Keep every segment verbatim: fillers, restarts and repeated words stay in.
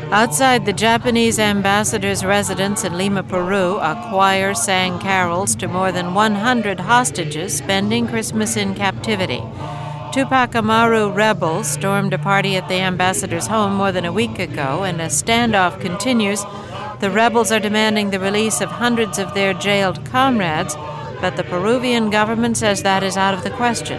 Outside the Japanese ambassador's residence in Lima, Peru, a choir sang carols to more than one hundred hostages spending Christmas in captivity. Tupac Amaru rebels stormed a party at the ambassador's home more than a week ago, and a standoff continues. The rebels are demanding the release of hundreds of their jailed comrades, but the Peruvian government says that is out of the question.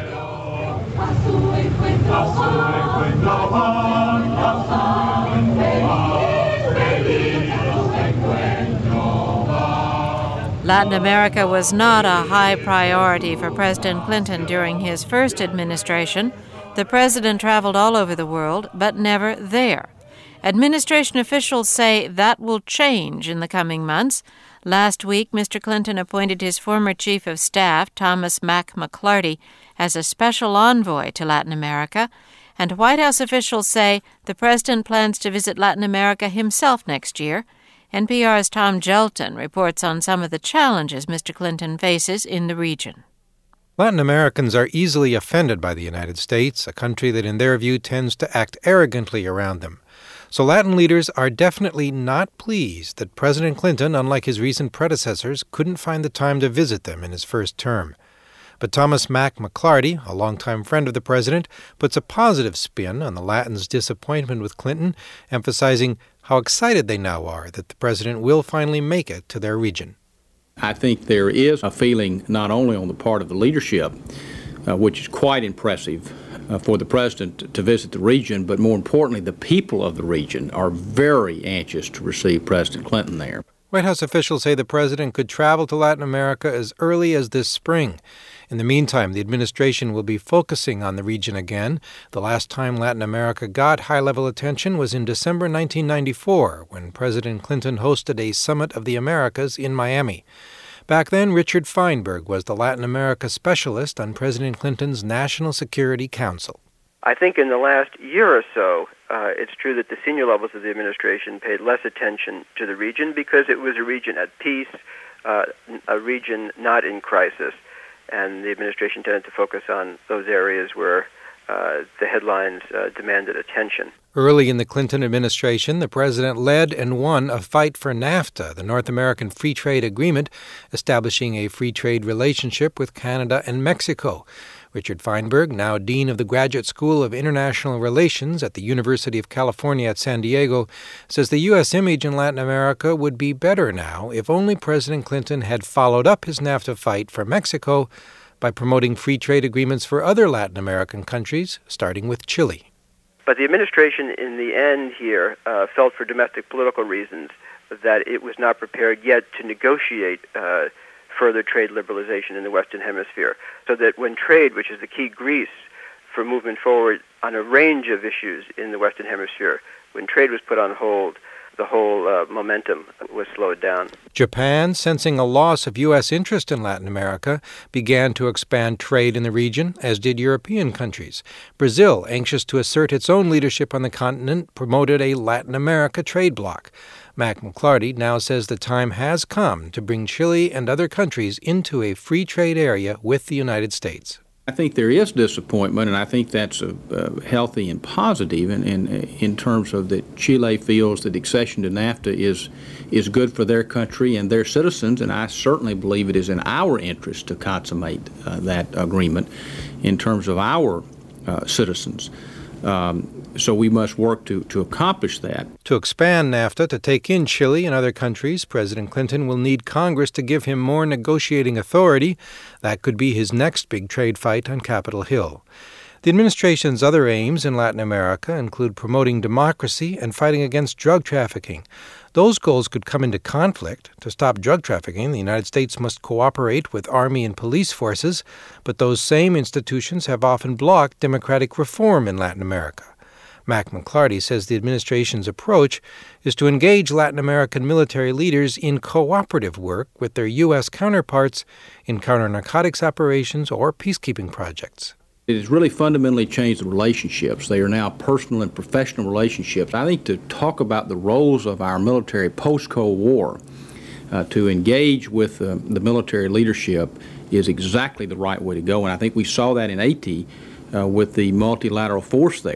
Latin America was not a high priority for President Clinton during his first administration. The president traveled all over the world, but never there. Administration officials say that will change in the coming months. Last week, Mister Clinton appointed his former chief of staff, Thomas Mack McClarty, as a special envoy to Latin America. And White House officials say the president plans to visit Latin America himself next year. N P R's Tom Gelton reports on some of the challenges Mister Clinton faces in the region. Latin Americans are easily offended by the United States, a country that in their view tends to act arrogantly around them. So Latin leaders are definitely not pleased that President Clinton, unlike his recent predecessors, couldn't find the time to visit them in his first term. But Thomas Mack McClarty, a longtime friend of the president, puts a positive spin on the Latins' disappointment with Clinton, emphasizing how excited they now are that the president will finally make it to their region. I think there is a feeling not only on the part of the leadership, uh, which is quite impressive uh, for the president to visit the region, but more importantly, the people of the region are very anxious to receive President Clinton there. White House officials say the president could travel to Latin America as early as this spring. In the meantime, the administration will be focusing on the region again. The last time Latin America got high-level attention was in December nineteen ninety-four, when President Clinton hosted a Summit of the Americas in Miami. Back then, Richard Feinberg was the Latin America specialist on President Clinton's National Security Council. I think in the last year or so, uh, it's true that the senior levels of the administration paid less attention to the region because it was a region at peace, uh, a region not in crisis. And the administration tended to focus on those areas where uh, the headlines uh, demanded attention. Early in the Clinton administration, the president led and won a fight for NAFTA, the North American Free Trade Agreement, establishing a free trade relationship with Canada and Mexico. Richard Feinberg, now dean of the Graduate School of International Relations at the University of California at San Diego, says the U S image in Latin America would be better now if only President Clinton had followed up his NAFTA fight for Mexico by promoting free trade agreements for other Latin American countries, starting with Chile. But the administration, in the end here, uh, felt for domestic political reasons that it was not prepared yet to negotiate uh, further trade liberalization in the Western Hemisphere, so that when trade, which is the key grease for movement forward on a range of issues in the Western Hemisphere, when trade was put on hold, the whole uh, momentum was slowed down. Japan, sensing a loss of U S interest in Latin America, began to expand trade in the region, as did European countries. Brazil, anxious to assert its own leadership on the continent, promoted a Latin America trade bloc. Mack McClarty now says the time has come to bring Chile and other countries into a free trade area with the United States. I think there is disappointment, and I think that's a, uh, healthy and positive in, in, in terms of that Chile feels that accession to NAFTA is is good for their country and their citizens, and I certainly believe it is in our interest to consummate uh, that agreement in terms of our uh, citizens. Um, so we must work to, to accomplish that. To expand NAFTA to take in Chile and other countries, President Clinton will need Congress to give him more negotiating authority. That could be his next big trade fight on Capitol Hill. The administration's other aims in Latin America include promoting democracy and fighting against drug trafficking. Those goals could come into conflict. To stop drug trafficking, the United States must cooperate with Army and police forces, but those same institutions have often blocked democratic reform in Latin America. Mack McClarty says the administration's approach is to engage Latin American military leaders in cooperative work with their U S counterparts in counter-narcotics operations or peacekeeping projects. It has really fundamentally changed the relationships. They are now personal and professional relationships. I think to talk about the roles of our military post-Cold War, uh, to engage with uh, the military leadership is exactly the right way to go. And I think we saw that in Haiti uh, with the multilateral force there.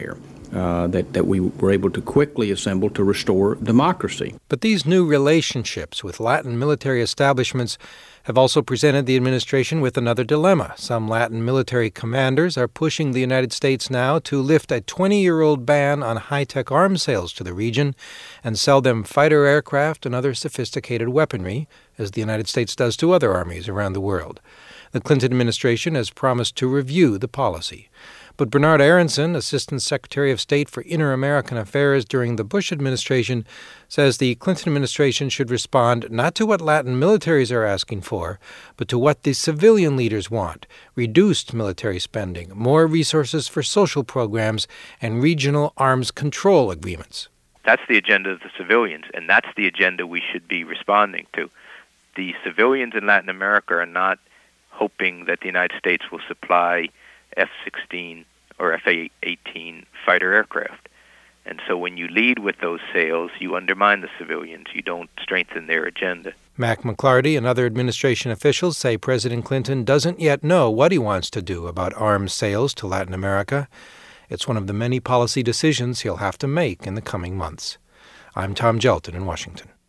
uh, that, that we were able to quickly assemble to restore democracy. But these new relationships with Latin military establishments have also presented the administration with another dilemma. Some Latin military commanders are pushing the United States now to lift a twenty-year-old ban on high-tech arms sales to the region and sell them fighter aircraft and other sophisticated weaponry, as the United States does to other armies around the world. The Clinton administration has promised to review the policy. But Bernard Aronson, Assistant Secretary of State for Inter-American Affairs during the Bush administration, says the Clinton administration should respond not to what Latin militaries are asking for, but to what the civilian leaders want: reduced military spending, more resources for social programs, and regional arms control agreements. That's the agenda of the civilians, and that's the agenda we should be responding to. The civilians in Latin America are not hoping that the United States will supply F sixteen or F eighteen fighter aircraft. And so when you lead with those sales, you undermine the civilians. You don't strengthen their agenda. Mac McLarty and other administration officials say President Clinton doesn't yet know what he wants to do about arms sales to Latin America. It's one of the many policy decisions he'll have to make in the coming months. I'm Tom Gelton in Washington.